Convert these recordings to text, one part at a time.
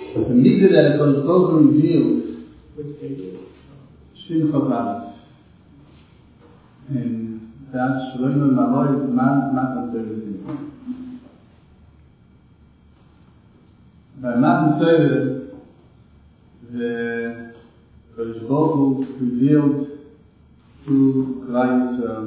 The mitzvah that HaKadosh Baruch Hu revealed, Shin Chov Aleph, in that Shlomo Maloi Matan Torah. By Matan Torah, the HaKadosh Baruch Hu revealed to Klal Yisrael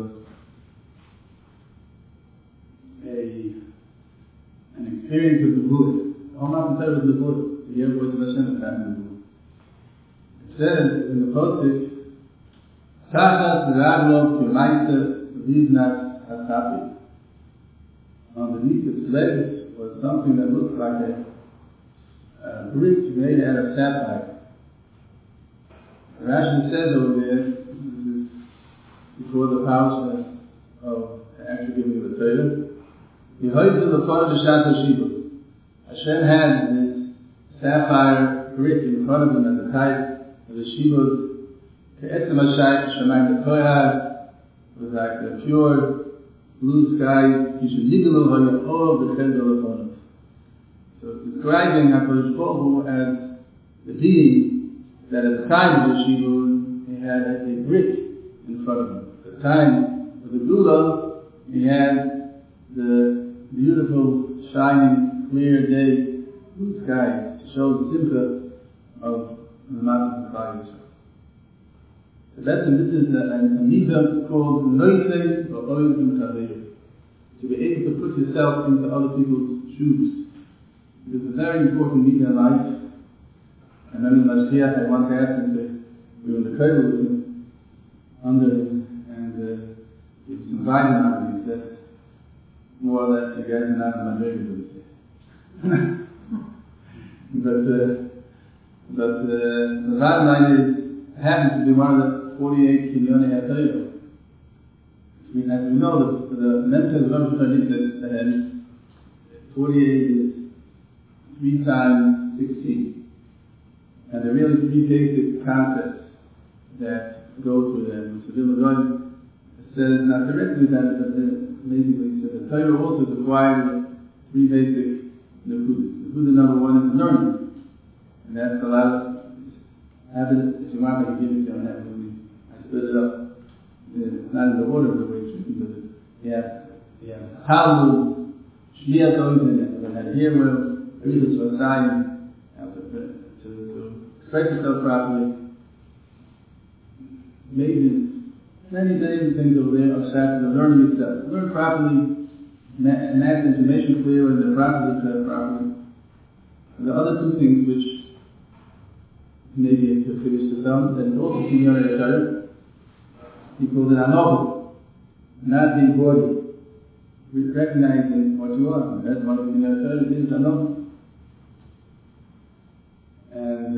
an experience of the Buddha. All Matan Torah was the Buddha. The year was Hashem at the Buddha. It says in the Pasuk, Tachas Raglo K'maisa Viznat Hasapi. Underneath its legs was something that looked like a brick made out of sapphire. Rashi says over there, this is before the parasha of actually giving the Torah, Hashem had this sapphire brick in front of him at the height of the Shibud. It was like the pure blue sky. So describing HaKadosh Baruch Hu as the being that at the time of the Shibud, he had a brick in front of him. At the time of the Gula, he had the beautiful, shining, clear day, blue sky, to show the simcha of the mountains of Klal Yisrael. So this is a mitzvah called Noisei V'Oyim Chaveru, to be able to put yourself into other people's shoes. It is a very important mitzvah in life. And then in Mashiach, I once asked him we were in the Kotel with him, under him, and he was invited on, and he said, more or less, you guys are not in my baby, but the bottom line is, it happens to be one of the 48 Kinyonei HaTorah. As we know, the Memphis Rosh Hashanah said 48 is 3 times 16. And there are really 3 basic concepts that go through them. So Vilna Gaon says, not directly that, but basically said the Torah also requires 3 basic nekudas. Nekuda number 1 is learning. And that's allowed, have it, if you want, I can give it to you on that. I split it up. It's not in the order of the way it should be, but you have Talmud, Shmiat Oizen, and had here where everything's for science, to express yourself properly. Maybe many things over there are set to learning yourself. Learn properly, match information clear, and then properly said properly. And the other 2 things which maybe to finish the sum, and also Kinyonei HaTorah, he calls it Anohu, not being body, recognizing what you are. And that's one of Kinyonei HaTorah, it is Anohu. And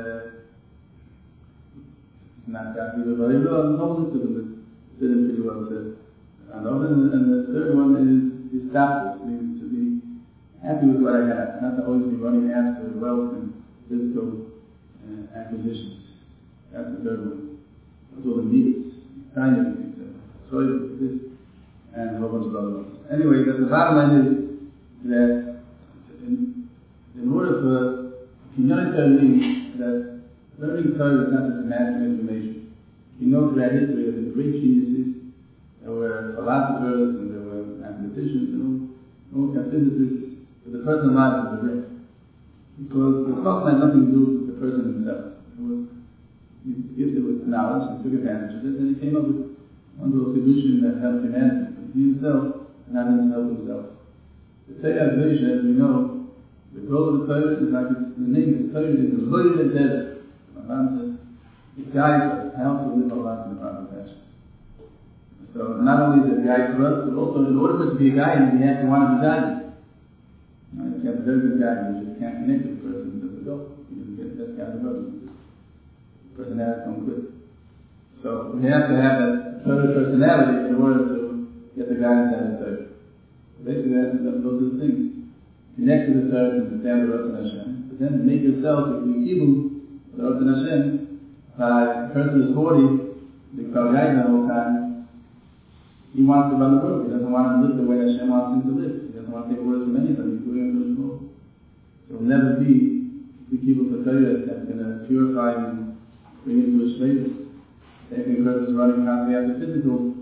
not that we were very well, no one to them, didn't pretty well said. And the third one is tafkus, meaning to be happy with what I have, not to always be running after wealth and physical acquisitions. That's the third one. That's all the needs, kind of things. So this, and a whole bunch of other ones. Anyway, the bottom line is that in order for Kinyonei HaTorah means that learning Torah is not just amassing information. You know throughout history there were great geniuses, there were philosophers, and there were mathematicians, and all kinds of physicists, but the person alive was the rich. Because the thought had nothing to do with the person himself. He was gifted with knowledge and took advantage of it, and he came up with one little solution that helped humanity. But he himself not help himself. The Torah vision, as we know, the goal of the Torah is like the name of the Torah is the Loyal Desert. It guides us how to live our lives in the proper fashion. So not only is it a guide for us, but also in order for it to be a guide, we have to want to be guided. If you have a very good guide, you just can't connect with the person until they go. You just get that kind of road. The personality comes with it. So we have to have that Torah personality in order to get the guidance out of the Torah. Basically, those are the things. Connect to the Torah and understand the Ratzon Hashem. But then make yourself, if you evil, the Ratzon Hashem, a person is 40, the Kal Yain the whole time, he wants to run the world. He doesn't want to live the way Hashem wants him to live. He doesn't want to take orders from anybody, including the world. So he'll never be the people for Torah that's going to purify and bring into a state. The second person is running constantly after physical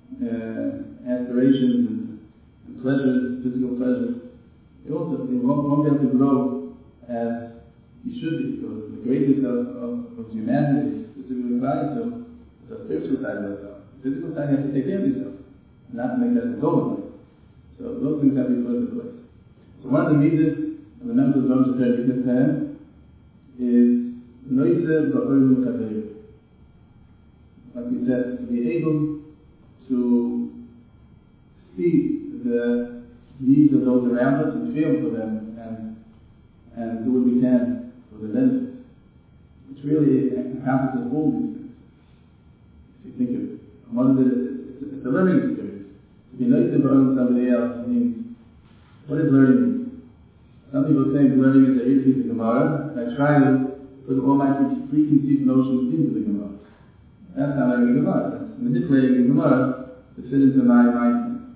aspirations and pleasures, physical pleasures. He won't be able to grow as he should be. So the greatness of humanity, specifically in Christ, is the spiritual side of yourself. The physical side, you have to take care of yourself, not to make that a goal in life. So those things have to be put into place. So one of the mitzvahs of the members of the Rosh Hashanah is Noise Ba'ur Mukadir. Like we said, to be able to see the needs of those around us and feel for them and do what we can for the benefit. Which really encompasses all these things. If you think of it, it's a learning experience. To be nice about somebody else means, what does learning mean? Some people think learning is a piece of Gemara, and I try to put all my preconceived notions into the Gemara. That's not learning the Gemara. That's manipulating the Gemara to fit into my mind.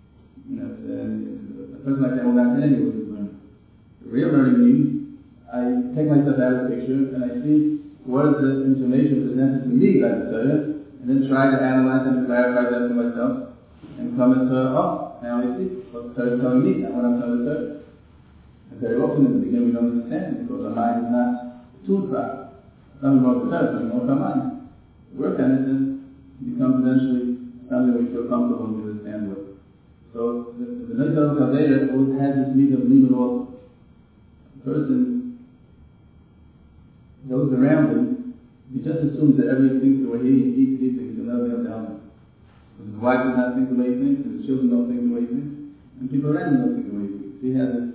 A person like that will not anyway with learning. The real learning means I take myself out of the picture and I see what is the information presented to me by the Torah, and then try to analyze and clarify that for myself, and come into, now I see what the Torah is telling me, not what I'm telling the Torah. And very often in the beginning we don't understand it because our mind is not tuned properly. Nothing wrong with the Torah, nothing wrong with our mind. Work on it and it becomes eventually something we feel comfortable and we understand with. So the Neitzah Kaveira always has this need of leaving also. The person, those around him, he just assumes that everything the way he thinks, he'll never be able to help him. His wife does not think the way he thinks, his children don't think the way he thinks, and people around him don't think the way he thinks. He has this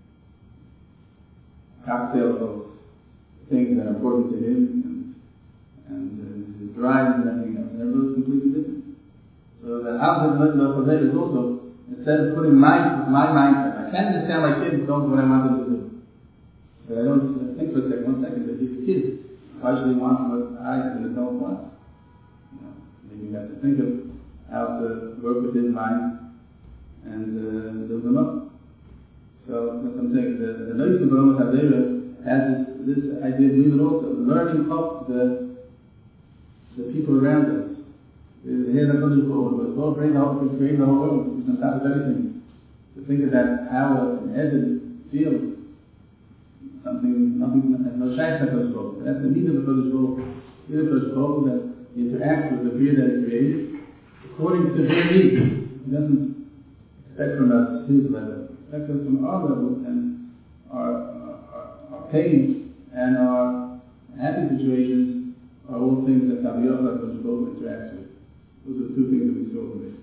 cocktail of things that are important to him, and his drive and everything else, and everybody's completely different. So the opposite of Neitzah Kaveira is also, instead of putting my mindset, I can't understand my kids don't do what I want them to do. But I don't think for a second, 1 second, that he's a kid. Why should he want what I as an adult want? Maybe you have to think of how to work with his mind and build him up. So that's what I'm saying. The Neitzah Kaveira has this idea of leaving also, learning up the people around us. Here's a good goal. But God created the whole world. He's on top of everything. To think of that power and Eden feels something, nothing, no shaykhs HaKadosh Baruch Hu. That's the need of the HaKadosh Baruch Hu. The HaKadosh Baruch Hu that interacts with the creator that he created according to their needs. He doesn't expect from us his level. He expects us from our level, and our pain and our happy situations are all things that HaKadosh Baruch Hu interacts with. Those are two things that we saw today.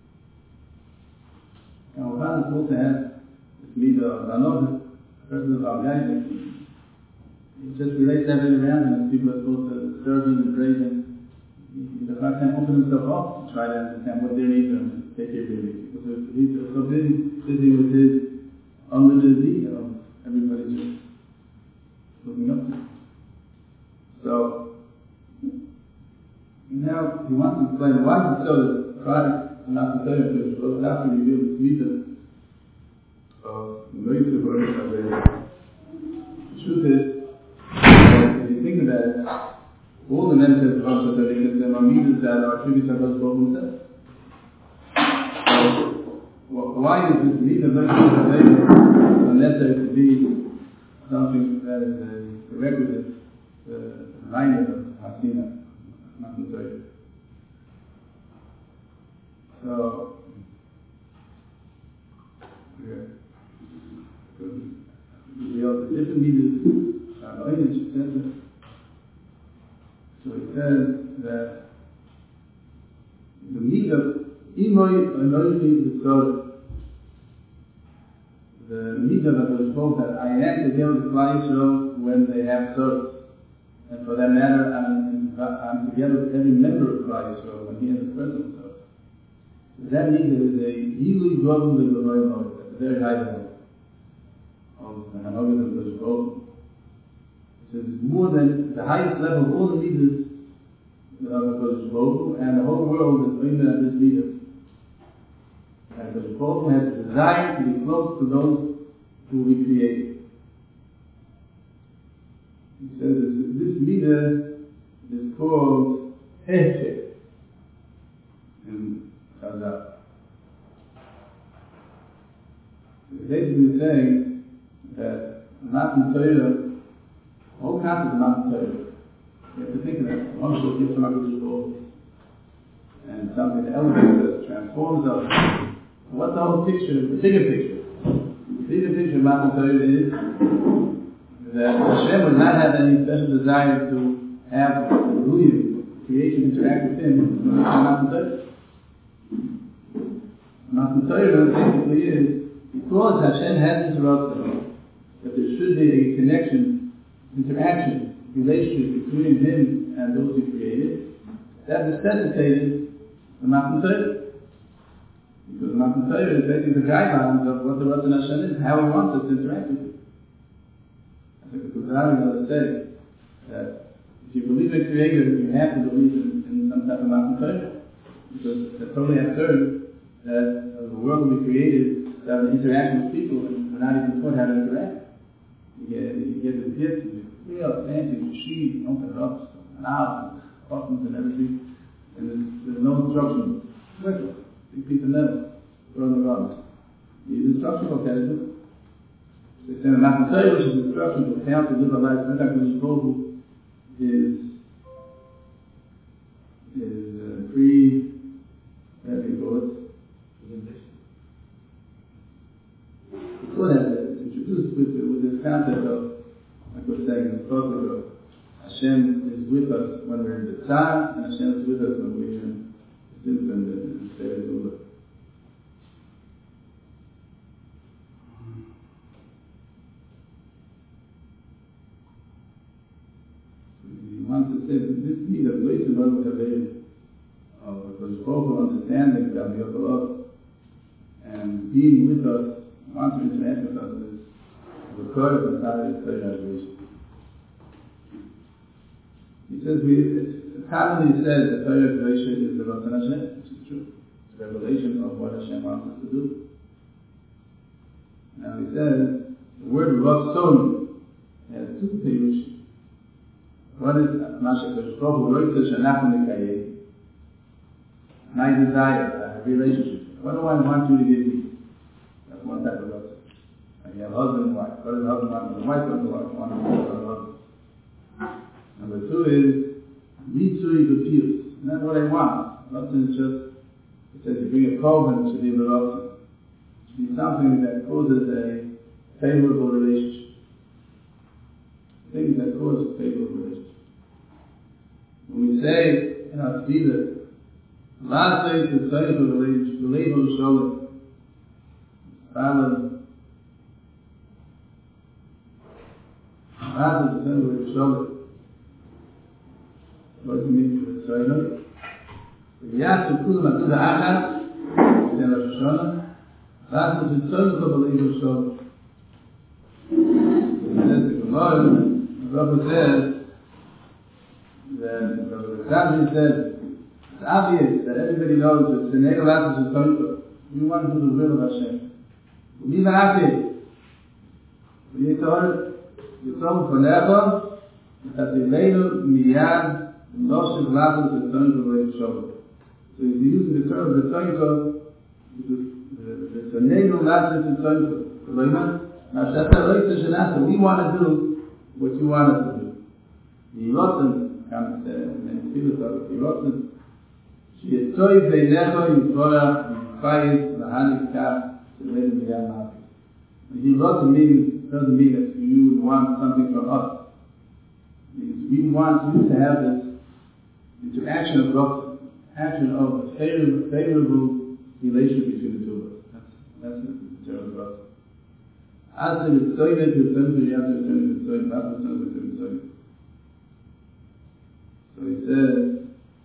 Now, Rabbanus also has this midah of Ranov, person of Avgaidah. He just relates everything around him, and people are supposed to serve him and praise him. The Chacham can't open himself up to try to understand what their needs are and take care of their needs. Because he's so busy with his unlimited need of everybody just looking up to him. So, now he wants to explain why he so that Christ not to tell you because after we reveal this mitzvah of Neitzah Kaveira. The truth is, if you think about it, all the mitzvahs of Rosh Hashanah are mitzvahs that are attributed to HaKadosh Baruch Hu himself. So, why is this mitzvah of Neitzah Kaveira necessary to be something that is a requisite minor of Hasina? Not to tell you. So, we have the different meters. So he says that the meter, the meter that was spoke that I am together with Klal Yisrael when they have service, and for that matter, I'm together with every member of Klal Yisrael when he has a personal service. That means there is a Yilui Grodel L'Levoy Mode, at the very high level of the Hanogan of the Grodel. So it's more than the highest level of all the leaders of the Grodel, and the whole world is aimed at this leader. And the Grodel has a desire to be close to those who we created. He says this midah is called Hechek in Chazal. He's basically saying that Matan Torah, all concepts of Matan Torah, you have to think of that. One should give some HaKadosh and something that elevates us, transforms us. What's the whole picture, the bigger picture? The bigger picture of Matan Torah is that Hashem would not have any special desire to have creation interact with Him in Matan Torah. Matan Torah basically is, because Hashem has this rasa, that there should be a connection, interaction, relationship between Him and those He created, that necessitated the Matan Torah. Because Matan Torah is basically the guidelines of what the rasa of Hashem is, how He wants us to interact with Him. I think the Kuzari will say that if you believe in Creator, you have to believe in some type of Matan Torah. Because it's totally absurd that the world will be created to have an interaction with people and we're not even taught how to interact. You get the gifts, and real fancy machines, open it up, knobs, buttons and everything, and there's no instruction. Worthless. Big piece of metal, throw in the garbage. You use instruction book, how to do it. They say the Matan Torah, which is instruction book, how to live a life, in fact, which is Before that, it's introduced with this concept of, like we're saying in the Torah, Hashem is with us when we're in the tzar, and Hashem is with us when we're in the simcha and the state of Ula. He wants to say that this need of grace and love of the Baruch understanding that we have love and being with us, wants to interact with us is the core of the Torah revelation. He says it's commonly said that Torah revelation is the Ratzon Hashem, which is true. It's a revelation of what Hashem wants us to do. Now he says the word Ratzon has two perushim. One is Masha Kodesh Baruch Hu Roitza Shanachnu Nikayeh. My desire, a relationship. What do I want you to give me? That's one type of love. Like you have husband and wife. What does the husband want? The wife doesn't want the husband. Number two is Mitzui B'Piyus. Not what I want. Love is just, it says you bring a korban to the love. It should be something that causes a favorable relationship. Things that cause a favorable relationship. When we say in our tefillah, last day to say for the label Shalom, Last day to say for the Shalom. What does it mean for the Shalom? Yas to Kulam to the Achad, in Rosh Hashanah. Last day to say for the label Shalom. It says the Gemara, the Rabbi says that the Rabbi says it's obvious that everybody knows that Sinei Latas is Torah. You want to do the will of Hashem. Leave an Ake. When you told Forever, that the Leilu Miyad Noshiv Latas is Torah. So he's using the term of the Torah, the Sinei Latas is Torah. Now Shata we want to do what you want us to do. The Yirotzen, comes in Philosophers, the Yirotzen, She'etoi Beinecho Yisroya Yisfayis Lahanik Kaf Sheledim Miyam Hafi. Yirotzen doesn't mean that you want something from us. It means we want you to have this interaction of love, action of a favorable relationship between the two of us. That's the term of love. As the Mitzvah is the same, you have to return to the Mitzvah, not the Mitzvah. So he says,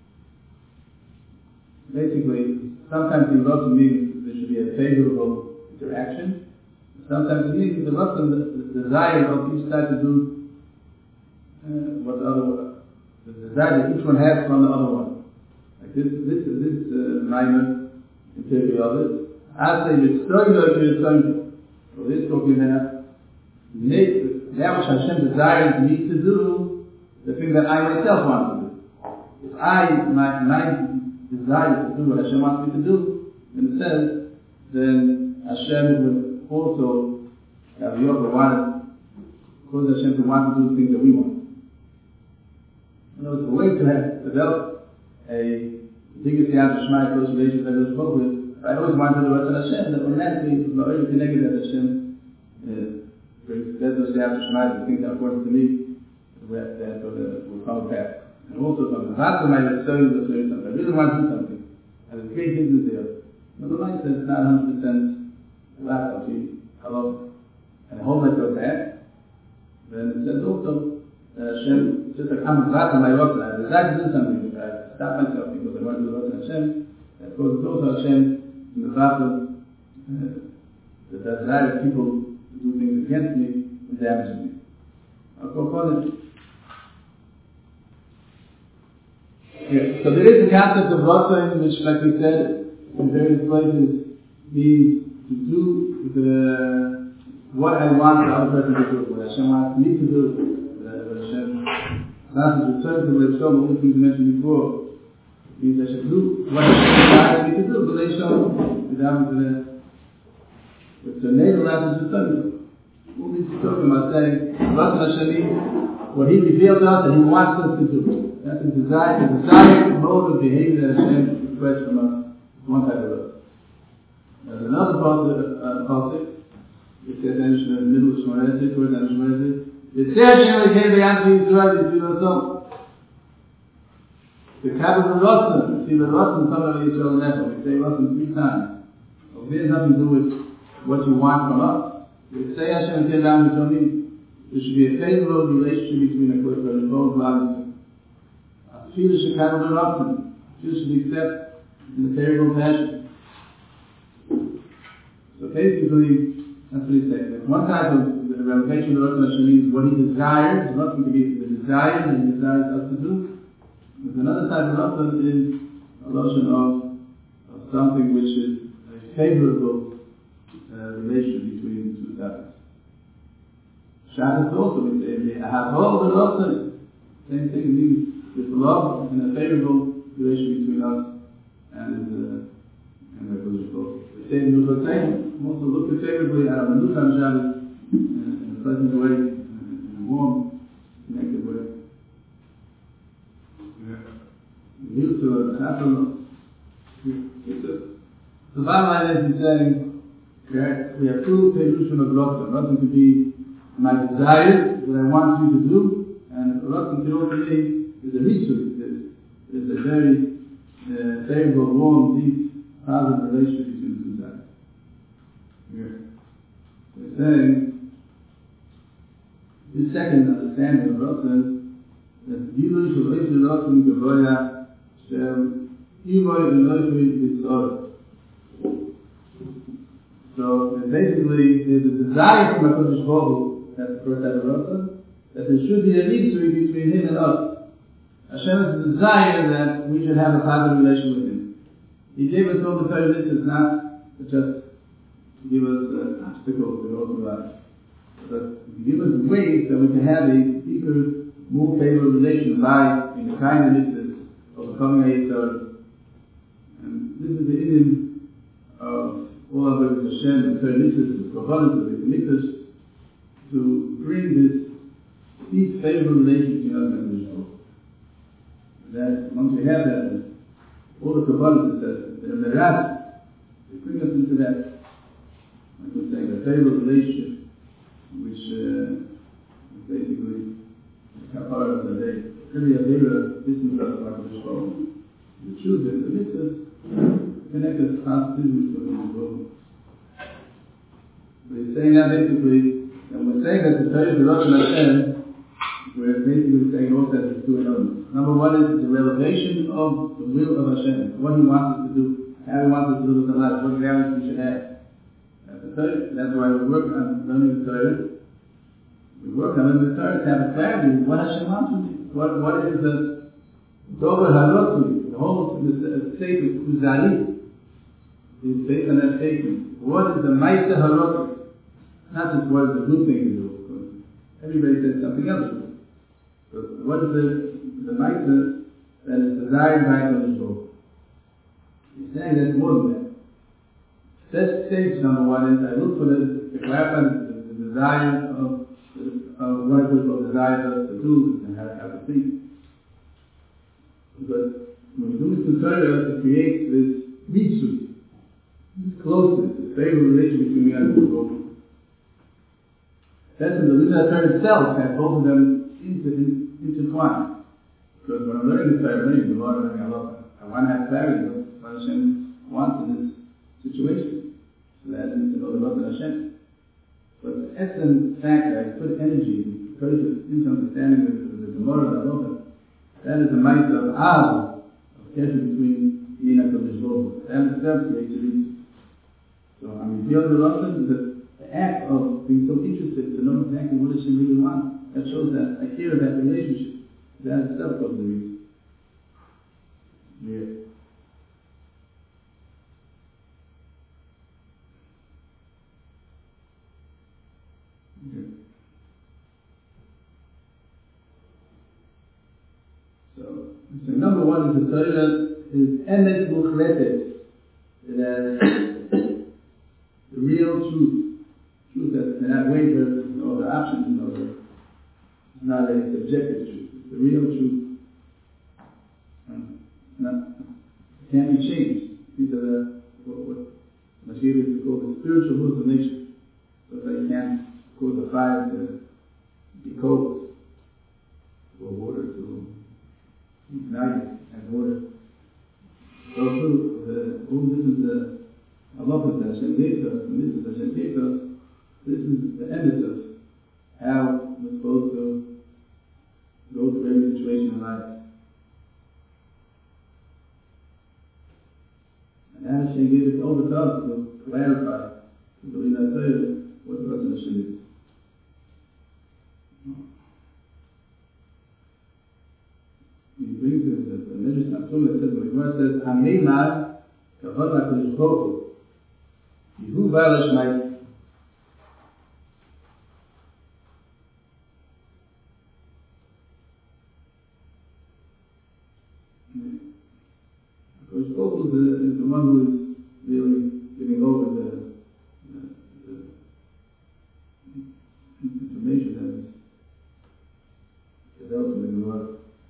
basically, sometimes the Ratzon means there should be a favorable interaction. Sometimes it means the Ratzon, the desire of each side to do what the other one, the desire that each one has from the other one. Like this minor interior of it. As they destroy the so this talking about that which Hashem desires me to do, the thing that I myself want to do. If my desire to do what Hashem wants me to do, in a sense, then Hashem would also have the other one, cause Hashem to want to do the things that we want. You know, it's a way to have developed a biggest Yad Shema, close relationship that goes forward with. I always wanted to do what's on Hashem, that automatically it's not really connected that Hashem brings those Yad Shema, the things that are important to me, that will come back. And also from the heart of my let's tell you something. I really want to do something. And there's great business there. But the mind says it's not 100% left, hello. And I hold that goes back. Then it says also, Hashem, just like I'm glad to my Rosh, I decide to do something. I stop myself because I want to do the Rosh Hashem. That goes also Hashem in the battle. The desire of people to do things against me and damage me. I'll go on it. Yeah. So there is a concept of Ratzon, which, like we said, in various places, means to do what I want the other person to do, what Hashem wants me to do, what Hashem wants to return to what Hashem, all the things we mentioned before, means I should do what Hashem wants me to do, but Hashem, with the naval answers to study. All these talking about saying, Ratzon Hashem means what He revealed to us that He wants us to do. That's the desired mode of behavior that Hashem requests from us. One type of us. There's another pasuk. It says, in the middle of Shmorezik, towards the Shmorezik, it says, Hashem came to answer Yisrael, Yisrael. The capital of Ratzon, see the Ratzon, some of Yisrael Nefesh. We say Ratzon 3 times. So it has nothing to do with what you want from us. We say Hashem came down with Yisrael. There should be a favorable relationship between both values. Feel should have a Ratzon. Feel should be accepted in a favorable fashion. So basically, that's what he's saying. One type of the revelation of Ratzon Hashem means what He desires. Ratzon can be the desire that He desires us to do. There's another type of Ratzon is a notion of something which is a favorable relation between the two sides. Shabbos also we say, I have all the Ratzon. Same thing means with love and a favorable relation between us and the Kodesh Baruch. The same Nucha saying, also look favorably at the Nucha Shabbos in a pleasant way, in a warm, connected way. New to it, happen. The bottom line is he's saying, we have two Perushim of Ratzon. Ratzon could be my desire, what I want you to do, and Ratzon can also be is a ritual. It's a very favorable, warm, deep, positive relationship between the two sides. Here. We're saying, this second understanding of Ratzon, that Yilush of Eishel Ratzon Gavoya Shem Ivoy and Loifi Yitzor. So basically, there's a desire from HaKadosh Baruch Hu, that's the first type of Ratzon, that there should be a ritual between Him and us. Hashem has a desire that we should have a positive relation with Him. He gave us all the Torah mitzvahs not just to give us obstacles to go through life, but to give us ways that we can have a deeper, more favorable relation by in the kind of mitzvahs of becoming a Yitzhak. And this is the idiom of all of us, Hashem, the Torah mitzvahs, the Kabbalah, the mitzvahs, to bring this deep, favorable relation between us and the Torah. That once we have that, all the Kabbalah says, the Merat, they bring us into that, like we're saying, the favorable relationship, which is basically the Kabbalah of the day. Every Avera distance us like the Shol. The truth is, the mitzvahs connect us constantly with the world. But he's saying that basically, and we're saying that the Torah is the Ratzon Hashem, we're basically saying also that there's two elements. Number one is the revelation of the will of Hashem, what He wants us to do, how He wants us to live with our lives, what values we should have. That's why we work on learning the Torah. We work on learning the Torah to have a clarity of what Hashem wants from you. What is the Dover Harotzi, the whole state of Kuzari is based on that statement. What is the Maisa Harotzi? Not just what is the good thing to do, of course. everybody says something else. So what is the mitzvah that is desired by HaKadosh Baruch Hu? He's saying there's more than that. Stage number one is I look for to clarify the desire of what HaKadosh desires us to do and how to think. But when we do this in Torah, it creates this mitzvah, this closeness, this favorable relation between me and HaKadosh Baruch Hu. That's in the Torah itself has both of them intertwined. Because when I'm learning the Torah, I'm learning the Lord, I'm learning Allah. I want to have clarity of what Hashem wants in this situation. So that is to know the love of Hashem. But the essence fact that I put energy and encourage into understanding the Gemara, the Allah, that is the might of Av, of connection between me and HaKadosh Baruch Hu. That itself creates a reason. So I'm beyond the love that the act of being so interested to know exactly what Hashem really wants. That shows that I care of that relationship. That itself goes the reason. Yeah. Okay. So number one is the Torah is emet muchletet. The real truth that cannot waver, no other options, no other. It's not a subjective truth. It's the real truth. It can't be changed. These are what Mashiach is called the spiritual rules of nature. So that you can't cause the fire to be cold, or water to ignite and water. So too, all this is the Allah that Hashem gave us, and this is Hashem gave us. This is the end of how we're supposed to go through every situation in life. And Hashem gave it over to us to clarify, to believe that Torah, what the rest of Hashem is. He brings it, the Medrash Natsum that says, the Gemara says, Hamimad, Kavod HaKadosh Baruch Hu, Yehu Ba'al Shmai. HaKadosh Baruch Hu is the one who is really giving over the information that is developed in the Gemara.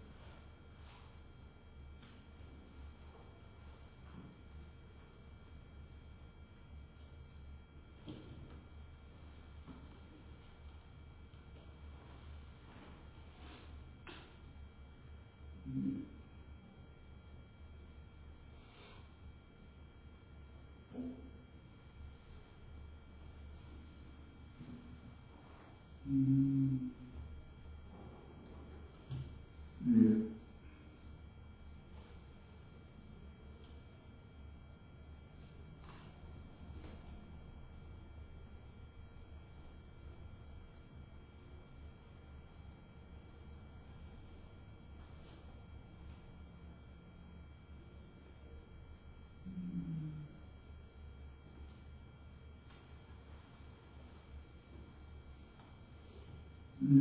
Yeah.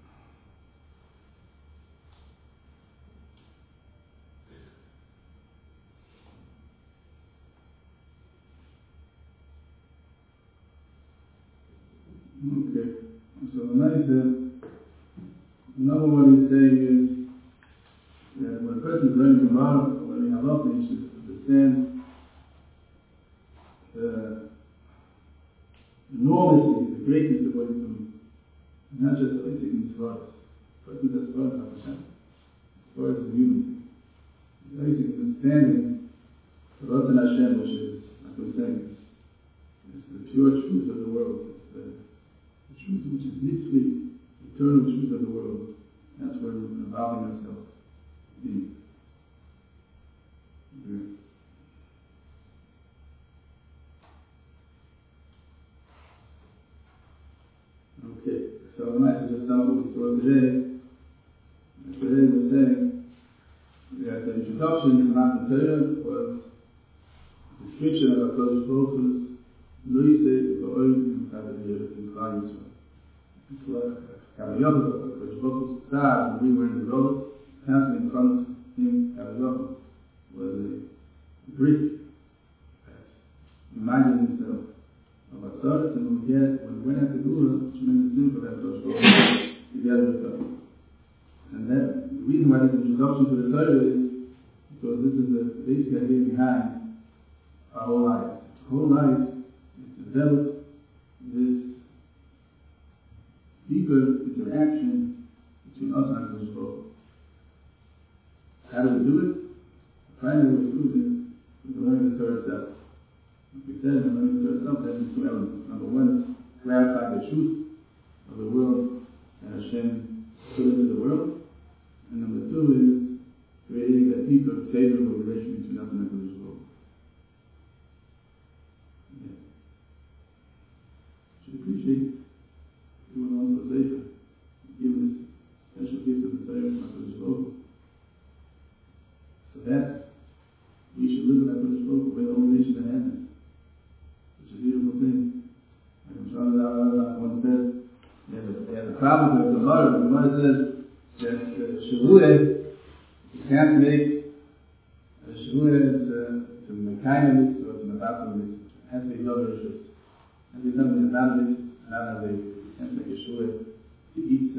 Okay. So another one he's saying is that when a person is learning Gemara or learning Halacha, he should understand the enormity, the greatness of what he's doing. Not just the basic mitzvahs. The person does mitzvahs not Hashem. Mitzvahs is a human thing. The basic understanding of Ratzon Hashem, which is, like we're saying, is the pure truth of the world. It's the truth which is literally eternal truth of the world. That's where we're involving ourselves in. Yeah. Okay, so I might just sum up what we saw today. Today we're saying that the introduction to Matan Torah was a description of HaKadosh Baruch Hu's Luisei Ba'oid and Klal Yisrael. Kavayoch, which Boku's side, when we were in the road, constantly in front of him, Kavayoch, was a brick that reminded himself of a thought, and when we went after Gula, tremendous thing for that Kosh Boku, together with us. And that, the reason why this introduction to the Torah is because this is the basic idea behind our whole life. The whole life is to develop this deeper interaction between us and HaKadosh Baruch Hu. How do we do it? The primary way to do it is with learning the Torah itself. Like we said, in learning the Torah itself, there's two elements. Number one is clarifying the truth of the world that Hashem put into the world. And number two is creating a deeper, favorable relation between us and HaKadosh Baruch Hu. Yeah. Should appreciate everyone wants to say that. Give this special gift of the Torah from HaKadosh Baruch Hu. So that we should live with HaKadosh Baruch Hu. We're the only nation that has it. Which is a beautiful thing. Like I'm trying to once said, they have a problem with the Gemara. The Gemara says that Shavuot, you can't make a Shavuot to Mekayim mitzvah or to Mevatel mitzvah. It has to be Yoder Rishus. It has to be something that's not a mitzvah, not a day. You can't make a Shavuot to eat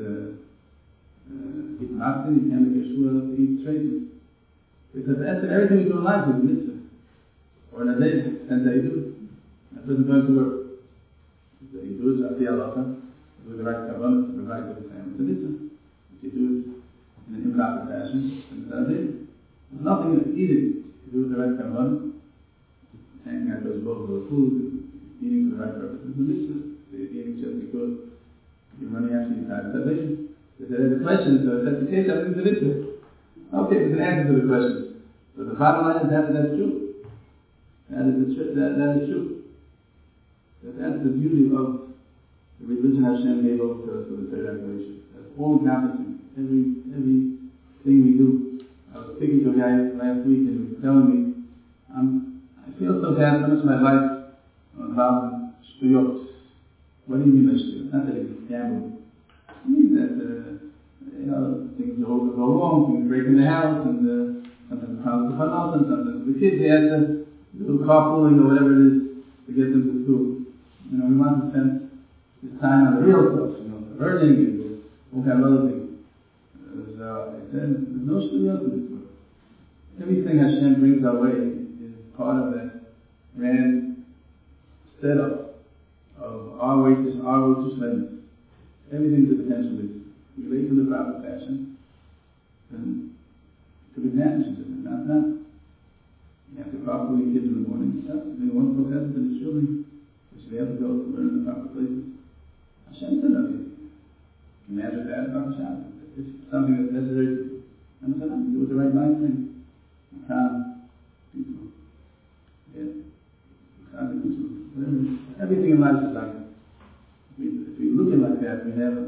matzah, you can't make a Shavuot to eat traces. Because everything we do in life is a mitzvah. Or in a day, and that you do it. That doesn't go to work. That you do it at the halacha, with the right kavanah, with the right of the family. It's a mitzvah. If you do it in an improper fashion, then it's not a day. There's nothing in it. Eat it. You do it with the right kavanah, hanging out those bowls of food, eating for the right purpose. It's a mitzvah. So you're eating just because you're running after your time salvation. If there's a question, so if that's the case, everything's a mitzvah. Okay, there's an answer to the question. So the bottom line is that's true. That is true. That's the beauty of the religion Hashem gave over to us for the third revelation. That's all encompassing. Everything we do. I was speaking to a guy last week and he was telling me, I feel so bad, so much of my life involved in shtuyot. What do you mean by shtuyot? Not that it's gambling. It means that things go wrong, things break in the house, and sometimes the house is hot, and sometimes the kids, they have to do carpooling or whatever it is to get them to school. We want to spend this time on the real stuff, learning and all kind of other things. So I said, there's no shtuyot in this world. Everything Hashem brings our way is part of that grand setup of our way to shlemus. Everything is a potential is. We relate in the proper fashion, then it could be advantages of it, not. You have to properly kids in the morning. They want to go to the children, which they have to go to learn in the proper places. Hashem said that. Imagine that about Shabbat. It's something that's necessary to do. And so do it the right mind thing. Calm, peaceful. Yeah. Calm and peaceful. Everything in life is like that. If we look at it like that, we have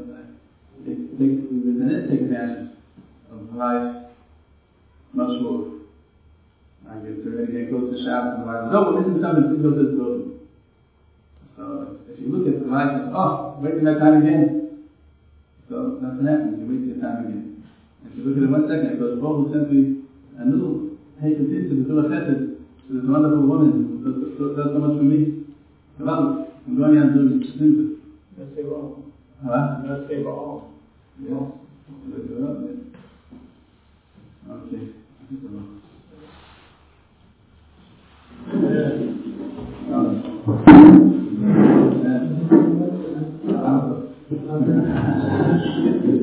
take advantage of life much more. I get to again go to Shabbat and wife says, we're missing something, please go to this building. So if you look at the life and wasting my time again. So nothing happens, you waste your time again. If you look at it 1 second, it goes, Baruch sent me a new hatred to do a chesed to this wonderful woman who does so much for me. Well, I'm going out doing this. Let's say wrong. What? Let's say wrong. Yeah. Okay. Yeah.